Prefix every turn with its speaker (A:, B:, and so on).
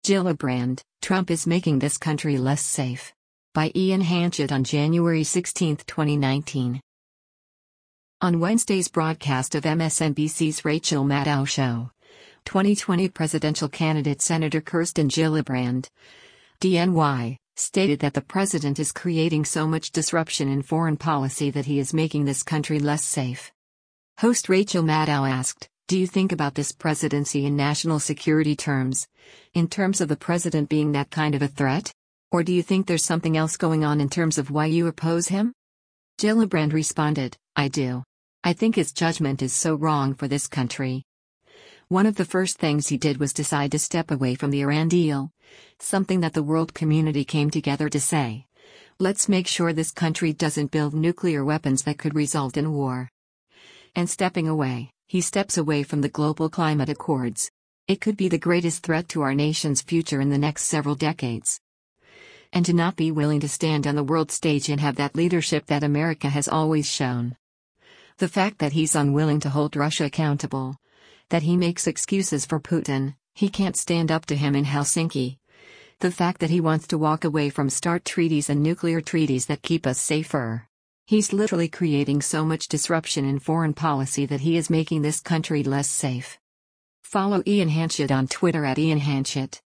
A: Gillibrand, Trump is making this country less safe. By Ian Hanchett on January 16, 2019. On Wednesday's broadcast of MSNBC's Rachel Maddow Show, 2020 presidential candidate Senator Kirsten Gillibrand, DNY, stated that the president is creating so much disruption in foreign policy that he is making this country less safe. Host Rachel Maddow asked, "Do you think about this presidency in national security terms? In terms of the president being that kind of a threat? Or do you think there's something else going on in terms of why you oppose him?" Gillibrand responded, "I do. I think his judgment is so wrong for this country. One of the first things he did was decide to step away from the Iran deal, something that the world community came together to say, let's make sure this country doesn't build nuclear weapons that could result in war. And stepping away, he steps away from the global climate accords. It could be the greatest threat to our nation's future in the next several decades. And to not be willing to stand on the world stage and have that leadership that America has always shown. The fact that he's unwilling to hold Russia accountable, that he makes excuses for Putin, he can't stand up to him in Helsinki. The fact that he wants to walk away from START treaties and nuclear treaties that keep us safer. He's literally creating so much disruption in foreign policy that he is making this country less safe." Follow Ian Hanchett on Twitter @IanHanchett.